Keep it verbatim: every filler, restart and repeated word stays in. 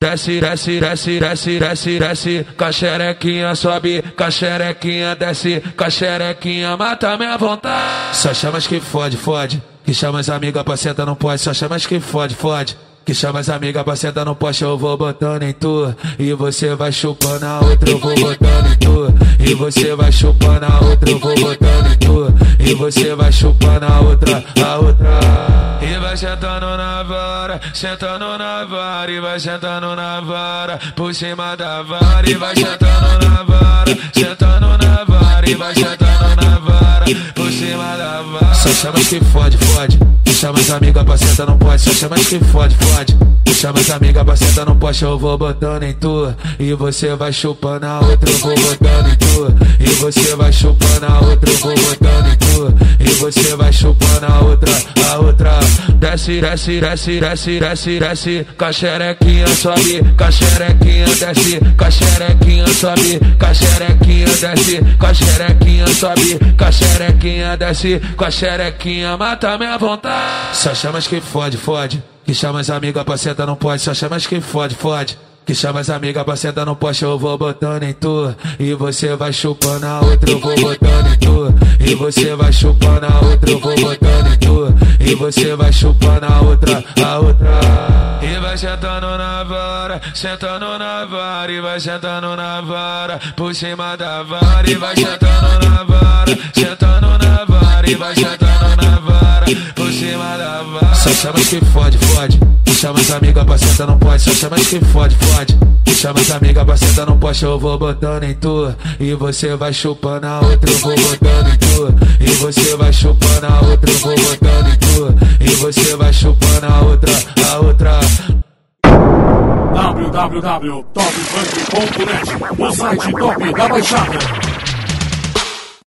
Desce, desce, desce, desce, desce, desce, caxerequinha sobe, caxerequinha desce, caxerequinha mata minha vontade. Só chamas que fode, fode, que chama as amigas pra sentar não pode. Só chamas que fode, fode, que chama as amigas pra sentar no poste. Eu vou botando em tu, e você vai chupando a outra. Eu vou botando em tu, e você vai chupando a outra. Eu vou botando em tu, e você vai chupando a outra, a outra. E vai sentando na vara, sentando na vara, e vai sentando na vara, por cima da vara. E vai sentando na vara, sentando na vara, e vai sentando na vara, por cima da vara. Só chamas que fode, fode, chama as amigas pra sentar não pode. Só chamas que fode, fode, chama as amigas pra sentar no poste. Eu vou botando em tu, e você vai chupando a outra. Eu vou botando em tu, e você vai chupando a outra. Eu vou botando em tu, e você vai chupando a outra, a outra. Desce, desce, desce, desce, desce, desce, caxerequinha sobe, caxerequinha desce, caxerequinha sobe, caxerequinha desce, caxerequinha sobe, caxerequinha desce, caxerequinha mata minha vontade. Só chamas que fode, fode, que chama as amigas pra sentar não pode. Só chamas que fode, fode, que chama as amigas pra sentar no poste. Eu vou botando em tu, e você vai chupando a outra. Eu vou botando em tu, e você vai chupando a outra. Eu vou botando em tu, e você vai chupando a outra, a outra. E vai sentando na vara, sentando na vara, e vai sentando na vara, por cima da vara. E vai sentando na vara, sentando na vara, e vai sentando na vara, por cima da vara. Só chamas que fode, fode, chama as amigas pra sentar não pode. Só chamas que fode, fode, chama as amigas pra sentar no poste. Eu vou botando em tu, e você vai chupando a outra. Eu vou botando em tu, e você vai chupando a outra. Eu vou botando em tu, e você vai chupando a outra, a outra. w w w ponto top funk ponto net, o site top da Baixada.